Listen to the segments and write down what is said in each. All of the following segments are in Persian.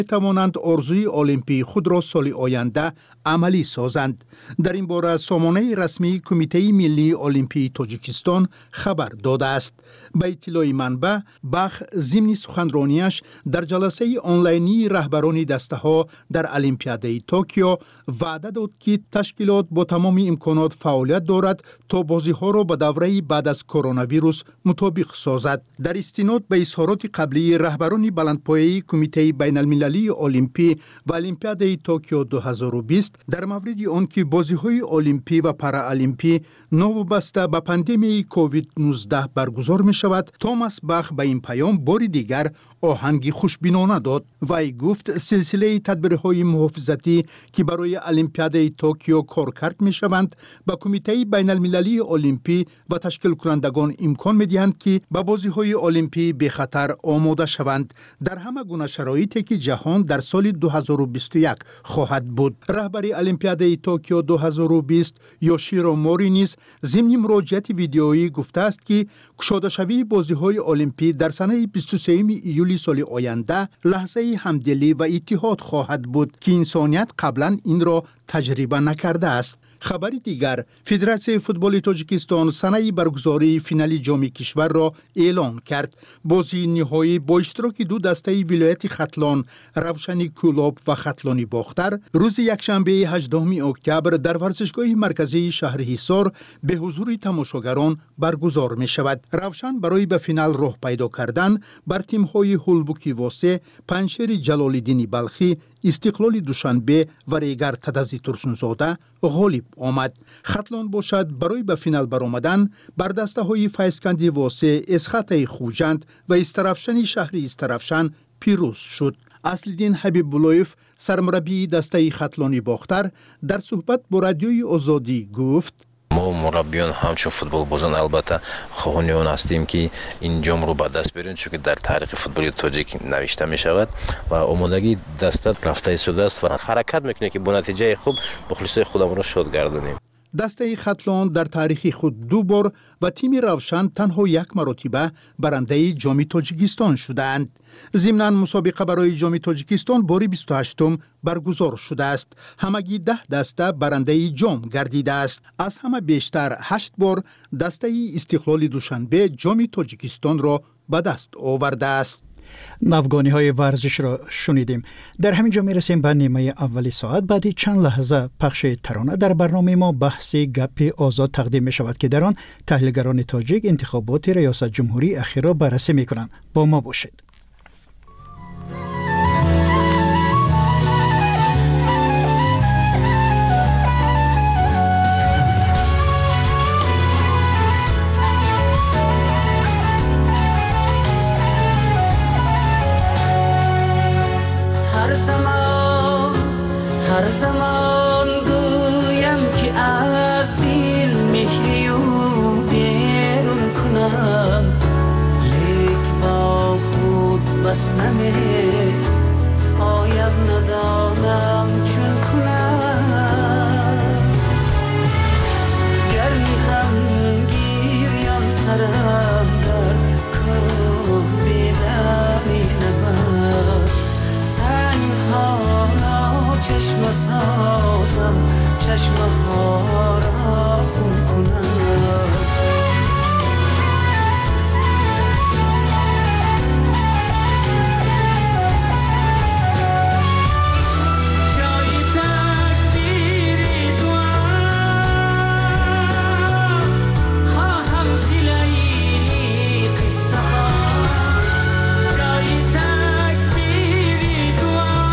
توانند آرزوی المپی خود را سال آینده عملی سازند. در این باره سامانه رسمی کمیته ملی المپی تاجیکستان خبر داده است. به اطلاع منبع، بخ ضمن سخنرانیش در جلسه آنلاینی رهبران دسته ها در المپیاده توکیو وعده داد که تشکیلات با تمام امکانات فعالیت دارد تا بازی ها را به دوره بعد از کرونا ویروس مطابق سازد. در استناد به اظهارات قبلی رهبران بلندپایه کمیته بین المللی المپی و المپیاده توکیو 2020 در مورد آنکه بازی‌های المپی و پارالمپی نوبسته به پاندمی کووید 19 برگزار می شود، توماس باخ به این پیام بار دیگر آهنگی خوشبینانه داد. وی گفت سلسله تدبیرهای محافظتی که برای المپیاده توکیو کار کرد می شوند به کمیته بین المللی المپی و تشکیل کنندگان امکان می دهند که به بازی‌های المپی به خطر آماده شوند در همه گونه شرایطی که جهان در سال 2021 خواهد بود. رهبر المپیاده توکیو 2020 یوشیرو موری نیز ضمن مراجعه ویدیویی گفته است که گشوده شوی بازی‌های المپی در سنه 23 ایولی سال آینده لحظه همدلی و اتحاد خواهد بود که انسانیت قبلا این را تجربه نکرده است. خبر دیگر، فدراسیون فوتبال تاجیکستان سنه برگزاری فینال جام کشور را اعلان کرد. بازی نهایی با اشتراک دو دسته ولایت ختلان، روشنی کولاب و ختلانی باختر روز یکشنبه 18 اکتبر در ورزشگاه مرکزی شهر حصار به حضور تماشاگران برگزار می شود. روشن برای به فینال راه پیدا کردن بر تیم‌های هولبوکی واسه، پنشیر جلال‌الدین بلخی، استقلال دوشنبه و ریگر تدزی ترسونزاده غالب آمد. ختلان باشد برای به فینال برآمدن بر دسته های فیضکندی واسه، اسخط خوجند و استرافشن شهر استرافشن پیروز شد. اصل‌الدین حبیب بلویف سرمربی دسته ختلانی باختر در صحبت با رادیوی آزادی گفت: ما مربیان همچون فوتبال بازان البته خواهان هستیم که این جام رو به دست بیاریم، چون که در تاریخ فوتبال تاجیک نوشته می شود و آمادگی دسته رفته ایستاده است و حرکت میکنه که با نتیجه خوب مخلصای خودمون را شاد گردانیم. دسته ختلان در تاریخ خود 2 بار و تیم روشن تنها 1 مرتبه برنده جام تاجیکستان شدند. ضمناً مسابقه برای جام تاجیکستان بار 28م برگزار شده است. همگی 10 دسته برنده جام گردیده است. از همه بیشتر 8 بار دسته استقلال دوشنبه جام تاجیکستان را به دست آورده است. ناوگانی های ورزش را شنیدیم. در همین جا میرسیم به نیمه اولی ساعت. بعدی چند لحظه پخش ترانه در برنامه ما بحث گپ آزاد تقدیم می شود که در آن تحلیلگران تاجیک انتخابات ریاست جمهوری اخیر را بررسی می کنند. با ما باشید. هر زمان گویم که از دل مهری و بیرون کنم، لیک با خود بس نمی پایم ندانم چون کنم. گرمی هم گیریم سرم در کوه بیدانی نمد، سنگ ها چشم سازم، چشم ها را خون کنم. جای تکبیری دوام خواهم زیلی قصه ها. جای تکبیری دوام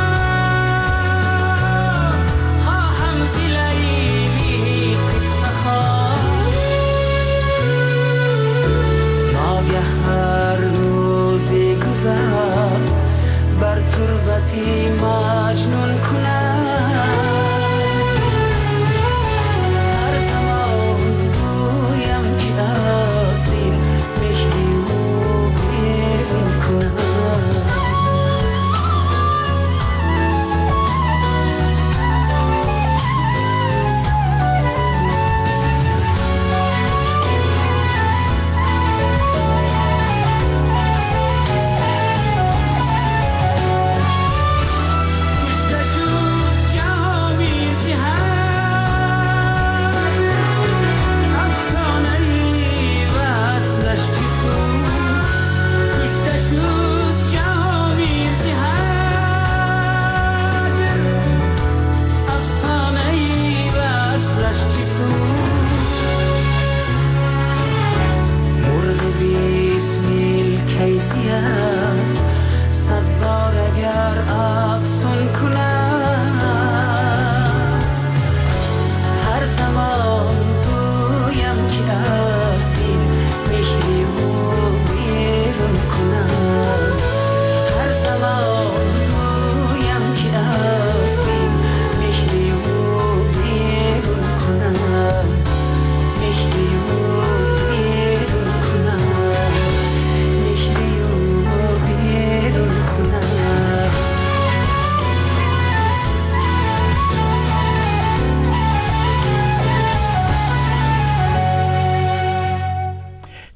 بر تربتی مجنون کنم. هر زمان گویم که از دل مهری و بیرون کنم.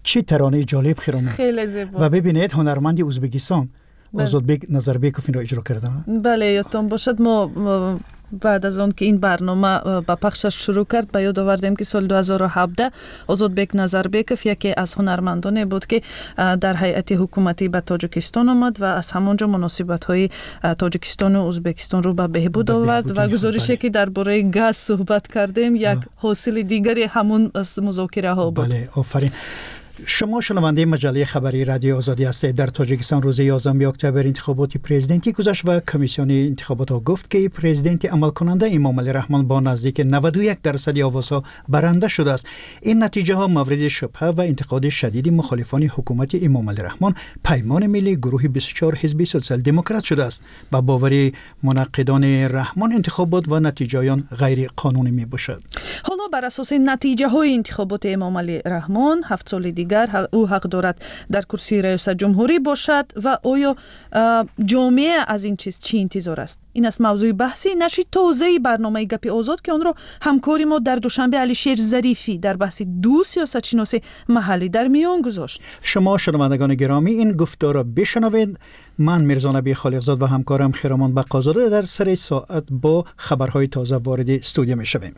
چی ترانه جالب خیرام خیلی زیبا. و ببینید هنرمند ازبکستان آزادبک نظربیکوف این را اجرا کردن. بله یادتون باشد ما بعد از آن که این برنامه با پخشش شروع کرد به یاد آوردیم که سال 2017 آزادبک نظربیکوف یکی از هنرمندانی بود که در هیئت حکومتی به تاجیکستان آمد و از همانجا مناسبت‌های تاجیکستان و ازبکستان رو به بهبود آورد و گزارشی که درباره گاز صحبت کردیم یک حاصل دیگری همون مذاکره ها بود. بله آفرین. شما شنونده مجله خبری رادیو آزادی هستید. در تاجیکستان روز 11 اکتبر انتخابات پرزیدنتی گذشت و کمیسیون انتخابات گفت که پرزیدنت عمل کننده امام علی رحمان با نزدیک 91% آوازها برنده شده است. این نتیجه ها مورد شبهه و انتقاد شدید مخالفان حکومت امام علی رحمان پیمان ملی گروه 24 حزب سوسیال دموکرات شده است. با باور منقدان رحمان انتخابات و نتیجه آن غیر قانونی می باشد. حالا بر اساس نتیجه های انتخابات امام علی رحمان 7 سال دیگر او حق دارد در کرسی ریاست جمهوری باشد و آیا جامعه از این چیز چی انتظار است؟ این است موضوع بحثی نشر تازه برنامه گپ آزاد که آن را همکاری ما در دوشنبه علیشیر ظریفی در بحث دو سیاستشناس محلی در میان گذاشت. شما شنوندگان گرامی این گفتار را بشنوید. من میرزا نبی خالقزاد و همکارم خیرامان بقازاده در سر ساعت با خبرهای تازه وارد استودیو میشویم.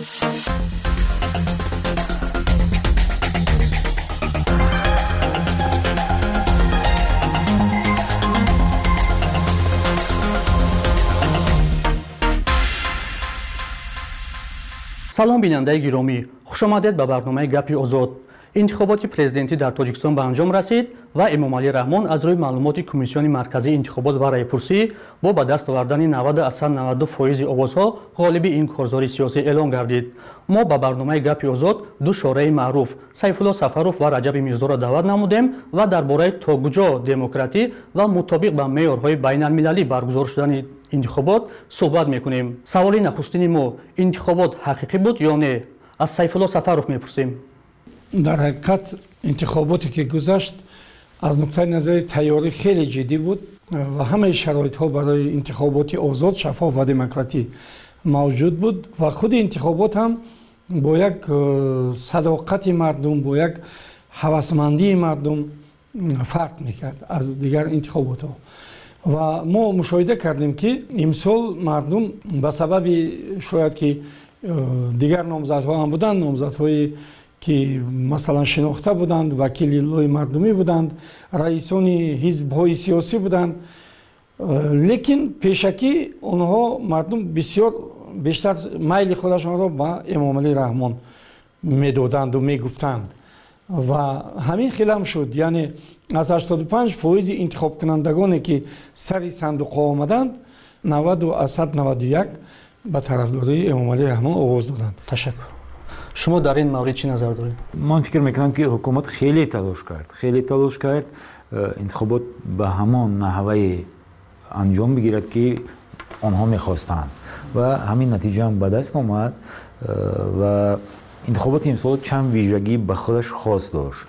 سلام بیننده گرامی، خوش آمدید به برنامه گپی آزاد. انتخابات پرزیدنتی در تاجیکستان به انجام رسید و امام علی رحمان از روی معلومات کمیسیون مرکزی انتخابات و رایپرسی با به دست آوردن 90 از 92% آوازها غالب این کارزار سیاسی اعلام گردید. ما با برنامه گپی آزاد دو شورای معروف سیف الله سفروف و رجب میرزا را دعوت نمودیم و درباره تا کجا دموکراتی و مطابق با معیارهای بین المللی برگزار شدن انتخابات صحبت میکنیم. سوال نخستین ما انتخابات حقیقی بود یا نه؟ از سیف الله سفروف میپرسیم. در حقیقت انتخاباتی که گذشت از نقطه نظر تیاری خیلی جدی بود و همه شرایط ها برای انتخابات آزاد، شفاف و دموکراتی موجود بود و خود انتخابات هم با یک صداقت مردم، با یک هوسمندی مردم فرق میکرد از دیگر انتخابات ها و ما مشاهده کردیم که امسال مردم به سبب شاید که دیگر نامزدها هم بودند، نامزدهای که مثلا شناخته بودند، وکیلای مردمی بودند، رئیسان حزب‌های سیاسی بودند، لیکن پیشکی آنها مردم بسیار بیشتر میل خودشان را به امام علی رحمان میدادند و میگفتند و همین خیلی هم شد. یعنی از 85% انتخاب کنندگانی که سر صندوق آمدند 90 از 191 به طرفداری امام علی رحمان آواز دادند. تشکر. شما در این مورد چی نظر دارید؟ من فکر میکنم که حکومت خیلی تلاش کرد انتخابات به همان نحوه انجام بگیرد که آنها میخواستند و همین نتیجه هم به دست آمد و انتخابات امسال چند ویژگی به خودش خاص داشت.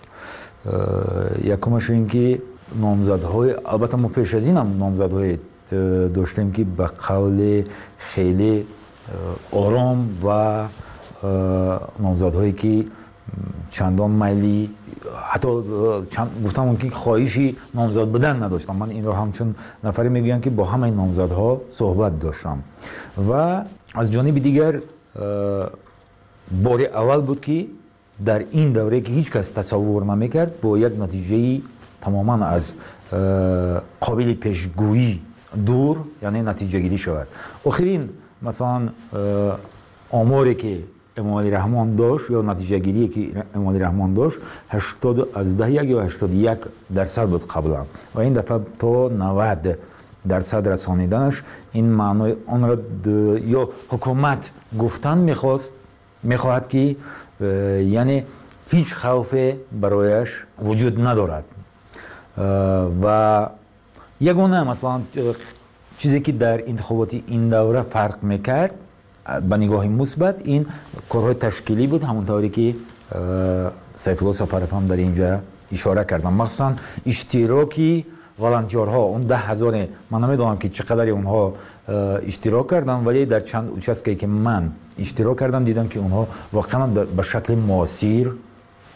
یکمش این که نامزدهای، البته ما پیش از این هم نامزدهای داشتیم که به قول خیلی آرام و نامزدهایی که چندان میلی حتی گفتم که خواهشی نامزد بدن نداشتم. من این را همچون نفری میگویم که با همه نامزدها صحبت داشتم و از جانب دیگر بار اول بود که در این دوره که هیچ کس تصور نمیکرد با یک نتیجه تماما از قابل پیشگویی دور، یعنی نتیجه گیری شود. آخرین مثلا آماری که امام علی رحمان داشت یا نتیجه گیری که امام علی رحمان داشت 80 از 10 یا 81% بود قبلا و این دفعه تا 90% رسانیدنش این معنای آن را یا حکومت گفتن میخواهد که یعنی هیچ خوف برایش وجود ندارد و یگانه مثلا چیزی که در انتخابات این دوره فرق میکرد به نگاه مثبت این کارهای تشکیلی بود، همونطوری که سیف الله سفروف هم در اینجا اشاره کردم. مثلا اشتراکی والنتیرها اون 10,000 من نمیدونم که چقدر اونها اشتراک کردن، ولی در چند اوچسکی که من اشتراک کردم دیدم که اونها واقعا به شکل موثر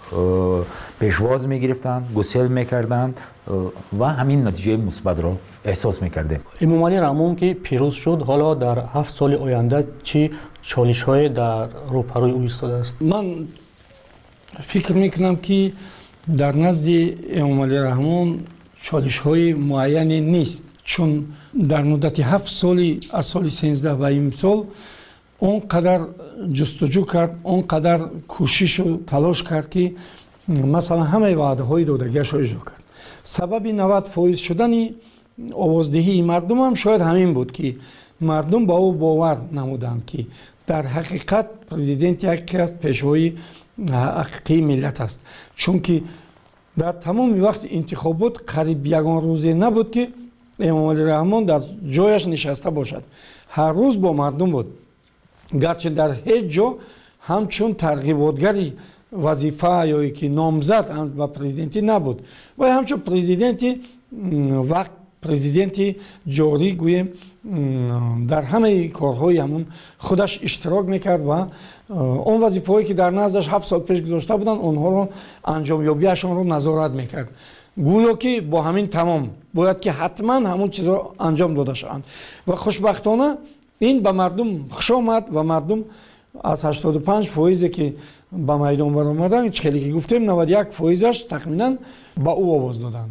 پشواز میگرفتند، گسل میکردند و همین نتیجه مثبت را احساس میکردیم. امامعلی رحمون که پیروز شد، حالا در 7 سال آینده چی چالش‌های در روپروی او ایستاده است؟ من فکر میکنم که در نزد امامعلی رحمون چالش‌های معینی نیست، چون در مدت 7 سالی از سال 13 و امسال اونقدر جستجو کرد، اونقدر کوشش و تلاش کرد که مثلا همه وعده های دادگیش را اجرا کرد. سبب 90% شدن آوازدهی مردم هم شاید همین بود که مردم با او باور نمودند که در حقیقت پرزیدنت یکی از پیشوای حقیقی ملت است، چون که در تمام وقت انتخابات قریب یگان روزی نبود که امامعلی رحمون در جایش نشسته باشد. هر روز با مردم بود، گرچه در هیچ جا همچون ترغیباتگری وظیفه یا که نامزد و پرزیدنتی نبود و همچون پرزیدنتی وقت پرزیدنتی جاری گویم در همه کارهای همون خودش اشتراک میکرد و اون وظیفه هایی که در نزدش 7 سال پیش گذاشته بودن اونها رو انجام یابیشون رو نظارت میکرد. گویا که با همین تمام باید که حتما همون چیز رو انجام داده شوند و خوشبختانه این به مردم خوش آمد و مردم از 85% که به میدان برآمدن، چیزی که گفتیم 91%ش تقریبا با او آواز دادند.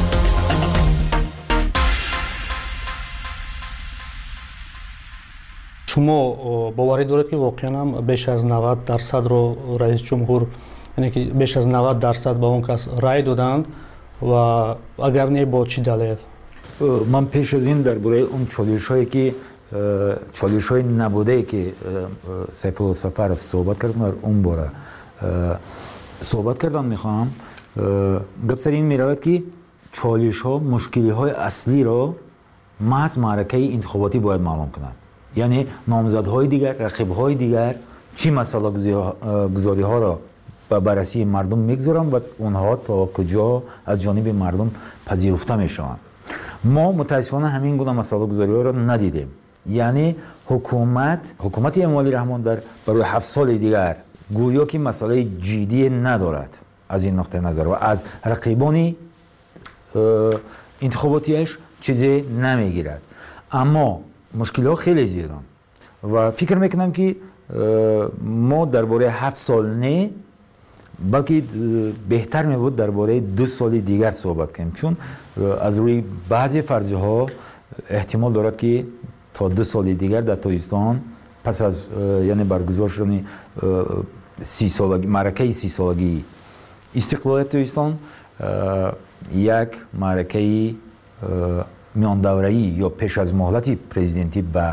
شما باوری دارید که واقعا هم بیش از 90% رو رئیس جمهور، یعنی که بیش از 90% به اون کس رای دادند و اگر نه با چی دلیل؟ من پیش از این درباره اون چالش‌های نبوده که سیفالله سفرов صحبت کردم اون باره صحبت کردم. میخوام گپ سر این میرود که چالش‌ها، مشکلی‌های اصلی را محض معرکه انتخاباتی باید معلوم کنند. یعنی نامزدهای دیگر، رقیب‌های دیگر چی مسئله گذاری‌ها را به بررسی مردم میگذارند و اونها تا کجا از جانب مردم پذیرفته میشوند. ما متاسفانه همین گونه مسئله گذاری‌ها را ندیدیم. یعنی حکومت امامعلی رحمون در برای 7 سال دیگر گویا که مسئله جدی ندارد از این نقطه نظر و از رقیبان انتخاباتیش چیزی نمیگیرد. اما مشکلات خیلی زیادن و فکر میکنم که ما درباره 7 سال نه بلکه بهتر میبود درباره 2 سال دیگر صحبت کنیم، چون از روی بعضی فرضیه ها احتمال دارد که تا 2 سال دیگر در تاجیکستان پس از یعنی برگزار شدن 30 سالگی معرکه 30 سالگی استقلال تاجیکستان یک معرکه میان دوره‌ای یا پیش از مهلت پرزیدنتی به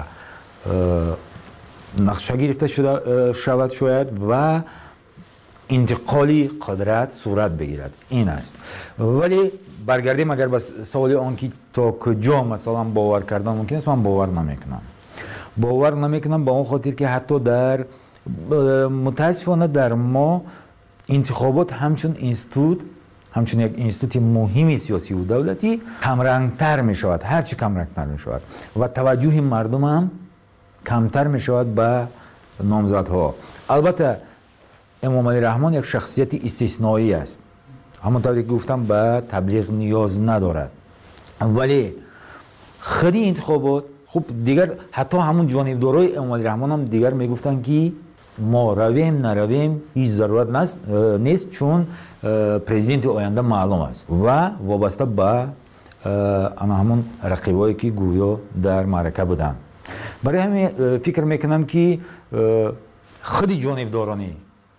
نقشه گرفته شود شاید و انتقالی قدرت صورت بگیرد. این است. ولی برگردیم اگر به سوال آن که تا کجا مثلا باور کردن ممکن است، من باور نمیکنم به اون خاطر که حتی در متاسفانه در ما انتخابات همچون یک اینستیتوت مهمی سیاسی و دولتی کمرنگتر می شود، هرچی کمرنگتر می شود و توجه مردم هم کمتر می شود به نامزدها. البته امامعلی رحمون یک شخصیت استثنایی است، همونطوری که گفتم به تبلیغ نیاز ندارد، ولی خودی انتخابات خب دیگر حتی همون جانبدارای امامعلی رحمون هم دیگر میگفتن که ما رویم نرویم هیچ ضرورت نیست، چون پرزیدنت آینده معلوم است و وابسته به همون رقیبایی که گویا در معرکه بودن. برای همین فکر میکنم که خودی جانبدارانی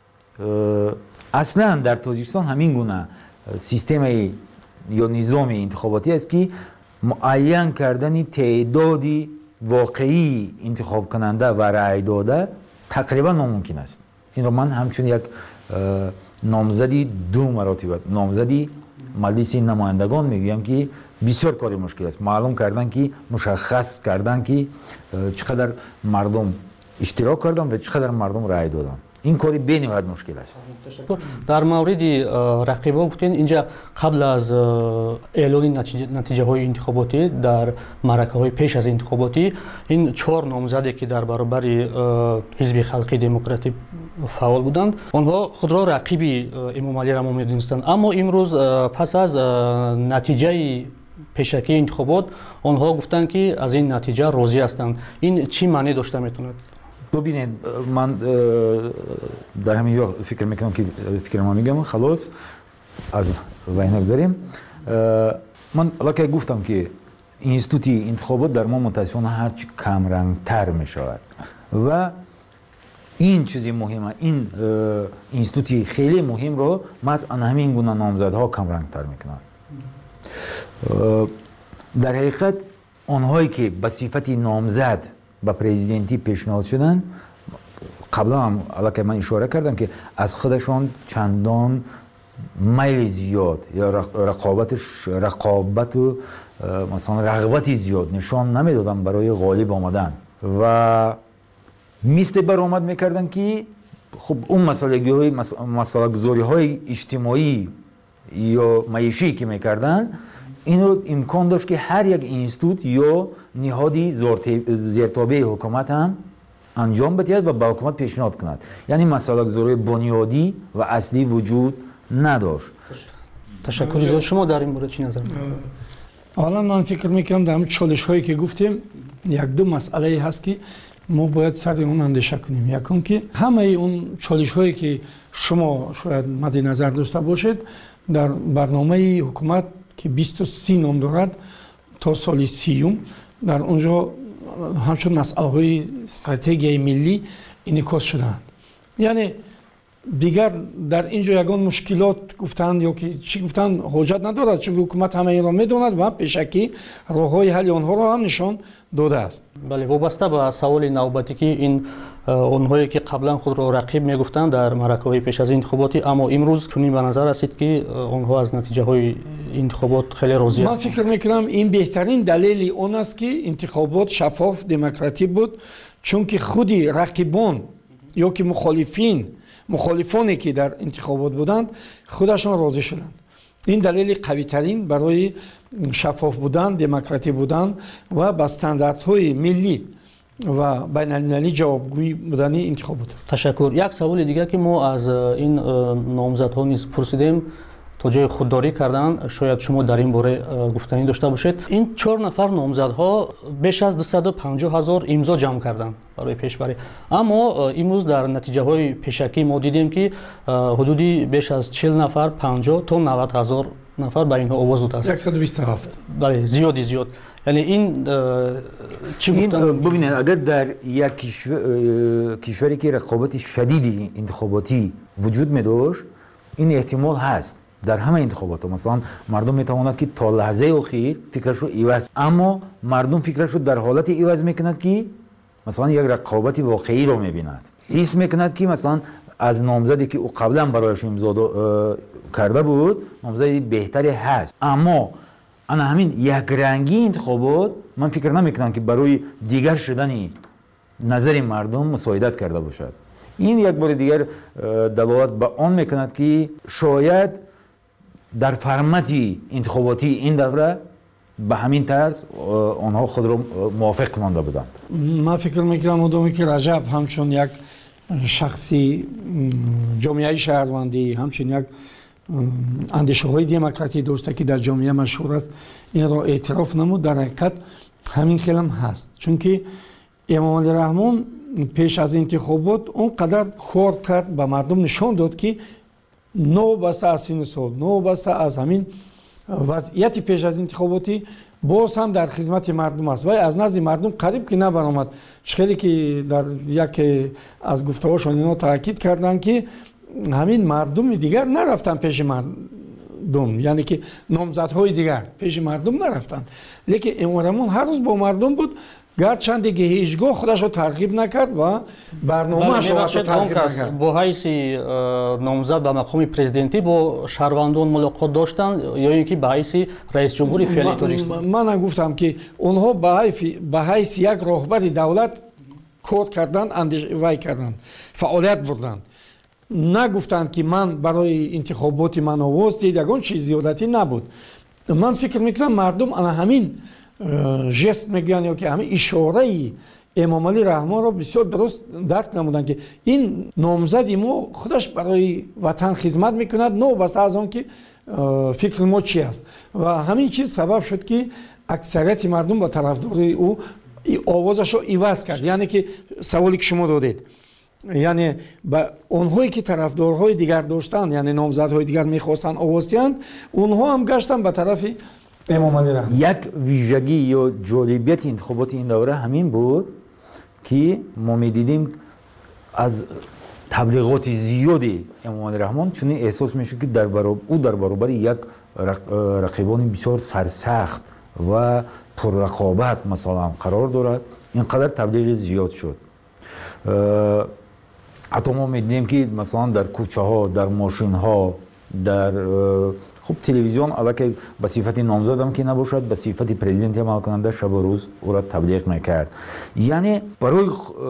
اصلا در تاجیکستان همین گونه سیستم یا نظام انتخاباتی است که معین کردن تعدادی واقعی انتخاب کننده و رای داده تقریبا ناممکن است. این رو من همچون یک نامزدی 2 مراتب نامزدی مجلس نمایندگان میگویم که بسیار کاری مشکل است. معلوم کردن که مشخص کردن که چقدر مردم اشتراک کردن و چقدر مردم رای دادن. این کاری بنهایت مشکل است. در مورد رقیبا گفتین اینجا قبل از اعلان نتیجه های انتخاباتی در معرکه های پیش از انتخاباتی این 4 نامزدی که در برابر حزب خلقی دموکراتیک فعال بودند آنها خود را رقیب امامعلی رحمون می‌دانستند، اما امروز پس از نتیجه پیشکی انتخابات آنها گفتند که از این نتیجه راضی هستند. این چی معنی داشته میتواند؟ ببینید من در همینجا فکر میکنم که فکر ما میگم خلاص از وای نگذاریم. من الان گفتم که اینستیتوت انتخابات در ما متاسفانه هرچی کم رنگ تر می شود و این چیزی مهمه، این اینستیتوت خیلی مهم رو ما از همین گونه نامزدها کم رنگ تر میکنند. در حقیقت آنهایی که به صفت نامزد به پرزیدنتی پیشنهاد شدن قبلا هم الان من اشاره کردم که از خودشان چندان میل زیاد یا رقابت و مثلا رغبتی زیاد نشان نمیدادن برای غالب آمدن و مثل برآمد میکردن که خب اون مسئله گذاری های اجتماعی یا معیشی که میکردن این رو امکان داشت که هر یک اینستیتوت یا نهادی زیرتابع حکومت هم انجام بدهد و به حکومت پیشنهاد کند. یعنی مسئله گذاری بنیادی و اصلی وجود نداشت. تشکر. شما در این مورد چی نظر دارید؟ حالا من فکر میکنم در چالش هایی که گفتیم یک دو مسئله هست که ما باید سر اون اندیشه کنیم. یکم که همه اون چالش هایی که شما شاید مد نظر داشته باشید در برنامه حکومت که 23 نام دارد تا سال 30 در اونجا همچون مسئله های استراتژی ملی انعکاس شدند. یعنی دیگر در اینجا یگان مشکلات گفتند یا که چی گفتند حاجت ندارد، چون حکومت همه این را میداند و پیشکی راههای حل آنها را هم نشان داده است. بله، وابسته به سوال نوبتی که این اونهایی که قبلا خود را رقیب میگفتند در معرکه‌های پیش از انتخاباتی اما امروز چنین به نظر رسید که آنها از نتیجه های انتخابات خیلی راضی هستند. من فکر میکنم این بهترین دلیل اون است که انتخابات شفاف دموکراتیک بود، چون که خودی رقیبان یا که مخالفانی که در انتخابات بودند خودشان راضی شدند. این دلیل قوی ترین برای شفاف بودن، دموکراتیک بودن و با استانداردهای ملی و بین المللی جوابگویی بودن انتخابات است. تشکر. یک سوال دیگر که ما از این نامزدها نیز پرسیدیم تا جای خودداری کردن، شاید شما در این باره گفتنی داشته باشید. این 4 نفر نامزدها بیش از 250,000 امضا جمع کردند برای پیشبری، اما امروز در نتیجه های پیشکی ما دیدیم که حدودی بیش از 40 نفر 50 تا 90,000 نفر به اینها آواز داده است. 127. بله، زیاد. یعنی این چی گفتن؟ ببینید اگر در یک کشوری که رقابت شدیدی انتخاباتی وجود می داشت این احتمال هست در همه انتخابات مثلا مردم میتواند که تا لحظه اخیر فکرش رو عوض، اما مردم فکرش رو در حالت عوض میکند که مثلا یک رقابت واقعی رو میبیند، حس میکند که مثلا از نامزدی که او قبلا برایش امضا کرده بود نامزدی بهتری هست. اما انا همین یک رنگی انتخابات من فکر نمیکنم که برای دیگر شدن نظر مردم مساعدت کرده باشد. این یک بار دیگر دلالت به آن میکند که شاید در فرمت انتخاباتی این دوره به همین طرز آنها خود را موافق مانده بودند. من فکر میکنم مدامی که رجب همچون یک شخصی جامعه شهروندی همچون یک اندیشه های دموکراتی داشته که در جامعه مشهور است این را اعتراف نمود، در حقیقت همین خیلی هست، چون که امامعلی رحمون پیش از انتخابات اونقدر کار کرد به مردم نشان داد که نو بسته از سین سال، نو بسته از همین وضعیت پیش از انتخاباتی باز هم در خدمت مردم است و از نزد مردم قریب که نبرآمد. خیلی که در یک از گفته‌هاشون اینا تاکید کردن که همین مردم دیگر نرفتن پیش مردم، یعنی که نامزدهای دیگر پیش مردم نرفتن، لیکن امامعلی هر روز با مردم بود، گرچند دیگه هیچگاه خودش رو ترغیب نکرد و برنامه‌اش رو ترغیب نکرد. با حیث نامزد به مقام پرزیدنتی با شهروندان ملاقات داشتن یا اینکه به حیث رئیس جمهور فعلی تاجیکستان؟ من گفتم که اونها به حیث یک راهبر دولت کار کردند، وای کردند، فعالیت بردند. نگفتند که من برای انتخابات من آواز دید، یگان چیز زیادتی نبود. من فکر میکنم مردم همین جست میگن یا که همین اشاره امام علی رحمان را بسیار درست درک نمودند که این نامزد ما خودش برای وطن خدمت میکند، نه بسته از آن که فکر ما چی است. و همین چیز سبب شد که اکثریت مردم با طرفداری او آوازش رو عوض کرد. یعنی که سوالی که شما دادید، یعنی با اونهایی که طرفدارهای دیگر داشتن، یعنی نامزدهای دیگر میخواستن آواز دهند، اونها هم گشتن به طرف امام علی رحمان. یک ویژگی یا جالبیت انتخابات این دوره همین بود که ما میدیدیم از تبلیغات زیادی امام علی رحمان چون احساس میشد که در برابر یک رقیبان بسیار سرسخت و پر رقابت مثلا قرار دارد. اینقدر تبلیغ زیاد شد. حتی ما میدیدیم که مثلا در کوچه ها، در ماشین ها، در خب تلویزیون البته به صفت نامزد هم که نباشد، به صفت پرزیدنت عمل کننده شب و روز او را تبلیغ میکرد. یعنی برای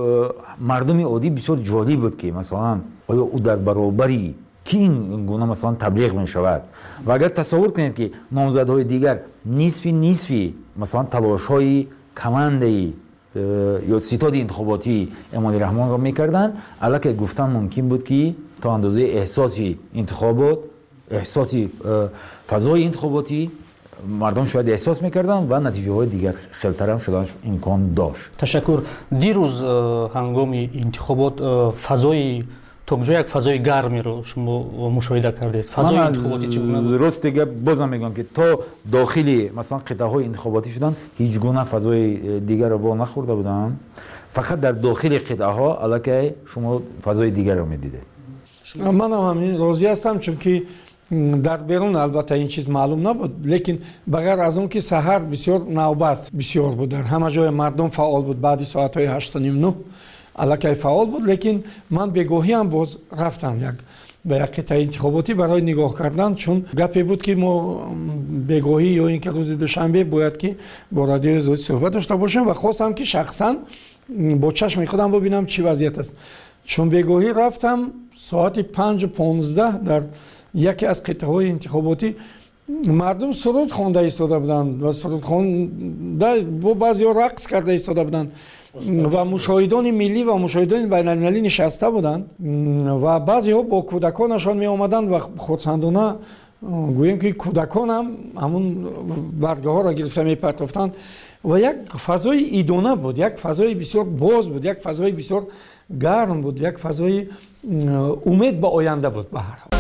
مردم عادی بسیار جالب بود که مثلا آیا او در برابری که این گونه مثلا تبلیغ می شود. و اگر تصور کنید که نامزدهای دیگر نصفی مثلا تلاش های کمانده یا ستاد انتخاباتی امام علی رحمان را میکردند، البته گفتن ممکن بود که تا اندازه احساسی انتخابات، احساسی فضای انتخاباتی مردم شاید احساس میکردن و نتیجه های دیگر خیلتر هم شدن امکان داشت. تشکر. دیروز هنگام انتخابات فضای توکجا یک فضای گرمی رو شما مشاهده کردید. فضای انتخاباتی چی بود؟ درست دیگه بازم میگم که تا داخلی مثلا قطعه های انتخاباتی شدن هیچ گونه فضای دیگر رو نخورده بودن. فقط در داخل قطعه ها البته شما فضای دیگر رو میدیدید. من هم همین راضی هستم چون که در بیرون البته این چیز معلوم نبود، لیکن بغیر از اون که سحر بسیار نوبت بسیار بود، در همه جای مردم فعال بود. بعد ساعت های 8:30 الکی فعال بود، لیکن من بگاهی هم باز رفتم به یک قطعه انتخاباتی برای نگاه کردن، چون گپی بود که ما بگاهی یا اینکه روز دوشنبه باید که با رادیو زود صحبت داشته باشیم و خواستم که شخصا با چشم خودم ببینم چی وضعیت است. چون بگاهی رفتم ساعت 5:15 در یکی از قطعه های انتخاباتی مردم سرود خوانده ایستاده بودند و سرود خوانده با بعضی‌ها رقص کرده ایستاده بودند و مشاهدان ملی و مشاهدان بین المللی نشسته بودند و بعضی‌ها با کودکانشان می آمدند و خودسندانه گوییم که کودکان هم همون برگه ها را گرفته می پرتافتند و یک فضای ایدانه بود، یک فضای بسیار باز بود، یک فضای بسیار گرم بود، یک فضای امید به آینده بود. به هر حال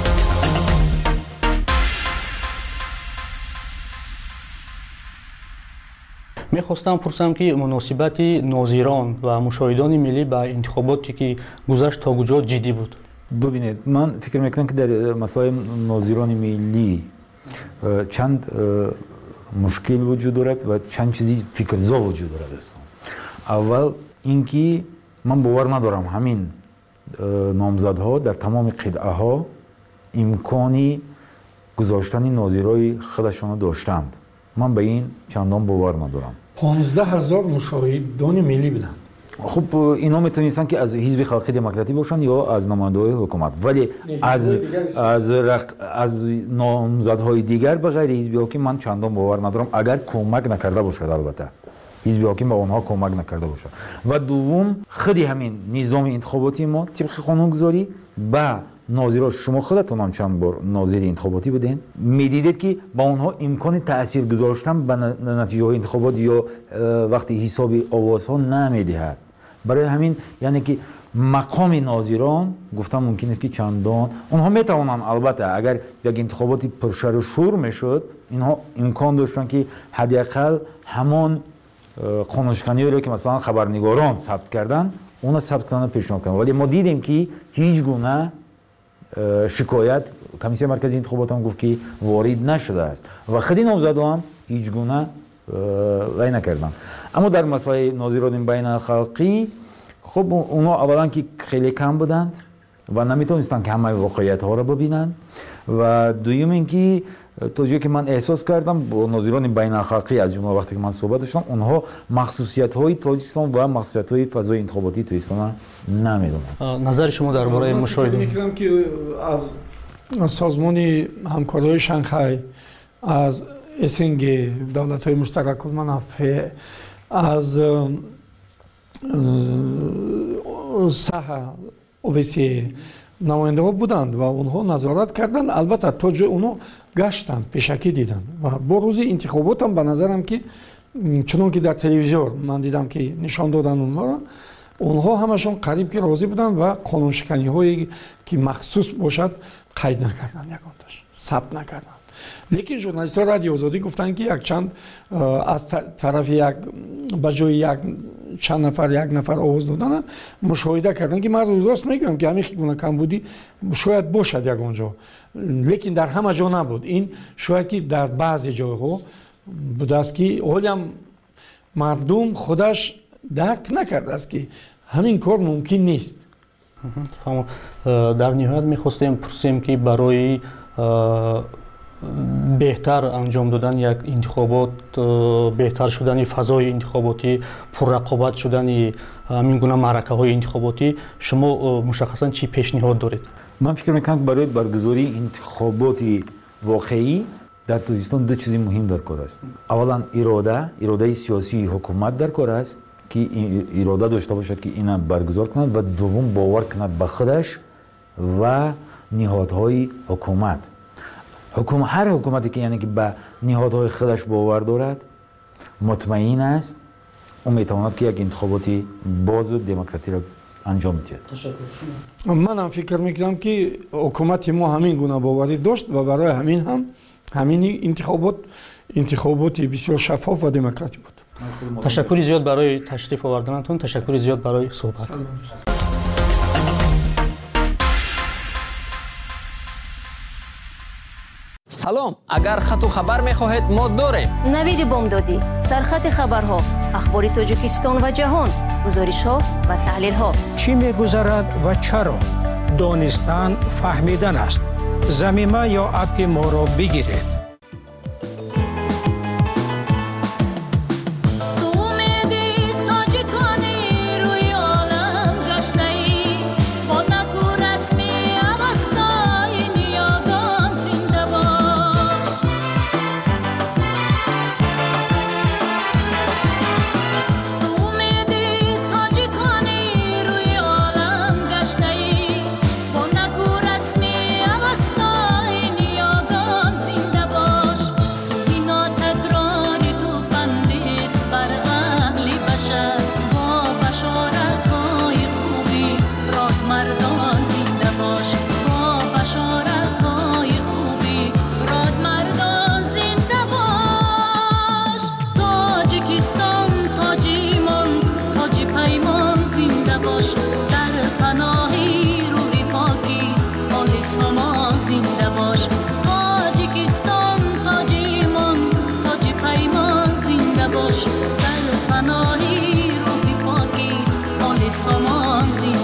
میخواستم پرسم که مناسبت ناظران و مشاهدان ملی به انتخاباتی که گذشت تا کجا جدی بود؟ ببینید من فکر میکنم که در مسائل ناظران ملی چند مشکل وجود دارد و چند چیزی فکرزا وجود دارد است. اول اینکه من باور ندارم همین نامزدها در تمام قطعه ها امکانی گذاشتن ناظرای خودشان داشتند. من به این چندان باور ندارم. 15,000 مشاهدان ملی بودند. خب اینا میتونستن که از حزب خلقی دموکراتی باشن یا از نماینده‌های حکومت، ولی از نامزدهای دیگر به غیر حزب حاکم من چندان باور ندارم اگر کمک نکرده باشد. البته حزب حاکم به آنها کمک نکرده باشد. و دوم خودی همین نظام انتخاباتی ما طبق قانونگذاری با ناظرها، شما خودتون هم چند بار ناظر انتخاباتی بودین، میدیدید که با اونها امکان تأثیر گذاشتن به نتیجه های انتخابات یا وقتی حساب آوازها نمیدهد. برای همین یعنی که مقام ناظران گفتم ممکن است که چندان اونها میتوانند، البته اگر یک انتخاباتی پرشر و شور میشد اینها امکان داشتن که حداقل همان قانونشکنی رو که مثلا خبرنگاران ثبت کردن اون ثبت کردن پیشنهاد کردن، ولی ما دیدیم که هیچ گونه شکایت کمیسیون مرکزی انتخابات هم گفت که وارد نشده است و خودی نامزدها هم هیچ گونه رای نکردن. اما در مسائل ناظران بین الخلقی خب اونا اولا که خیلی کم بودند، و نمیتونستن که همه واقعیت ها رو ببینن. و دوم اینکه تا جایی که من احساس کردم با ناظران بین الخلقی از جمله وقتی که من صحبت داشتم اونها مخصوصیت های تاجیکستان و مخصوصیت های فضای انتخاباتی تویستان نمیدونن. نظر شما درباره مشاهده میگم که از سازمان همکاری شانگهای، از اسنگ دولت های مشترک المنافع، از ساحه اوبیسی نماینده ها بودند و اونها نظارت کردند. البته تا جای اونها گشتند، پیشکی دیدند و با روز انتخابات هم به نظرم که چون که در تلویزیون من دیدم که نشان دادن اونها همشون قریب که راضی بودند و قانون شکنی هایی که مخصوص باشد قید نکردند، یگانش ثبت نکردند. لیکن ژورنالیست ها رادیو آزادی گفتند که یک چند از طرف یک بجای یک چند نفر یک نفر آواز دادن مشاهده کردن که من راست میگم که همین گونه کمبودی شاید باشد یک اونجا، لیکن در همه جا نبود. این شاید که در بعضی جاها بود است که هم مردم خودش درک نکرده است که همین کار ممکن نیست. در نهایت میخواستیم پرسیم که برای بهتر انجام دادن یک انتخابات، بهتر شدن فضای انتخاباتی، پررقابت شدن این گونه معرکه های انتخاباتی، شما مشخصا چی پیشنهاد دارید؟ من فکر میکنم که برای برگزاری انتخابات واقعی در تاجیکستان دو چیز مهم در کار است. اولا اراده سیاسی حکومت در کار است که اراده داشته باشد که اینا برگزار کند و دوم باور کند به خودش و نهادهای حکومت. هر حکومتی که یعنی که به نهادهای خودش باور دارد مطمئن است اون میتواند که یک انتخاباتی باز و دموکراتی را انجام دهد. من هم فکر میکنم که حکومت ما همین گونه باوری داشت و برای همین هم همین انتخاباتی بسیار شفاف و دموکراتی بود. تشکر زیاد برای تشریف آوردنتون، تشکر زیاد برای صحبت. سلام، اگر خط و خبر می‌خواهید ما داریم. نوید بامدادی، سرخط خبرها، اخبار تاجیکستان و جهان، گزارش‌ها و تحلیل‌ها. چی می‌گذرد و چرا؟ دانستن فهمیدن است. ضمیمه یا اپ ما را بگیرید. در پناهی روح پاکی آل سامان زنده